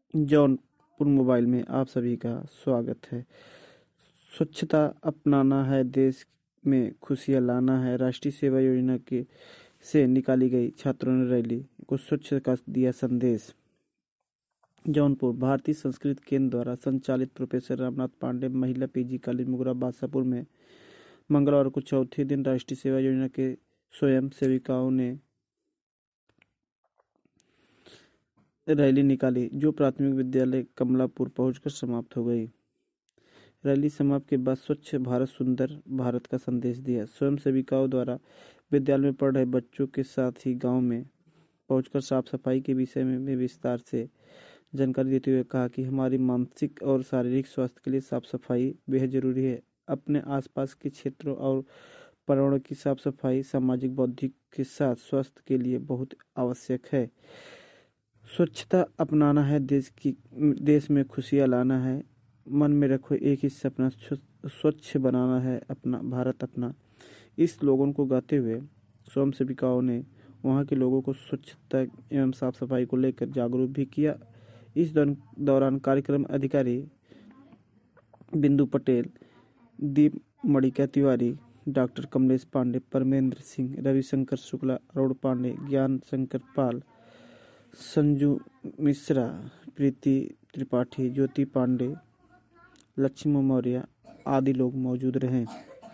Jaunpur mobile में आप सभी का स्वागत है। स्वच्छता अपनाना है, देश में खुशियाँ लाना है। राष्ट्रीय सेवा योजना के से निकाली गई छात्रों ने रैली को स्वच्छ का दिया संदेश। जौनपुर भारतीय संस्कृत केंद्र द्वारा संचालित प्रोफेसर रामनाथ पांडे महिला पीजी कॉलेज मुगरा बादशाहपुर में मंगलवार को चौथे दिन राष्ट्रीय सेवा योजना के स्वयं सेविकाओं ने रैली निकाली, जो प्राथमिक विद्यालय कमलापुर पहुंचकर समाप्त हो गई। रैली समाप्त के बाद स्वच्छ भारत सुंदर भारत का संदेश दिया। स्वयं सेविकाओं द्वारा विद्यालय में पढ़ रहे बच्चों के साथ ही गांव में पहुंचकर साफ सफाई के विषय में विस्तार से जानकारी देते हुए कहा कि हमारी मानसिक और शारीरिक स्वास्थ्य के लिए साफ सफाई बेहद जरूरी है। अपने आसपास के क्षेत्रों और पर्यावरण की साफ सफाई सामाजिक बौद्धिक के साथ स्वास्थ्य के लिए बहुत आवश्यक है। स्वच्छता अपनाना है, देश में खुशियाँ लाना है। मन में रखो एक ही सपना, स्वच्छ बनाना है अपना भारत अपना। इस स्लोगन को गाते हुए स्वयं सेविकाओं ने वहां के लोगों को स्वच्छता एवं साफ सफाई को लेकर जागरूक भी किया। इस दौरान कार्यक्रम अधिकारी बिंदु पटेल, दीप मणिका तिवारी, डॉक्टर कमलेश पांडे, परमेंद्र सिंह, रविशंकर शुक्ला, अरुण पांडे, ज्ञान शंकर पाल, संजू मिश्रा, प्रीति त्रिपाठी, ज्योति पांडे, लक्ष्मी मौर्य आदि लोग मौजूद रहे।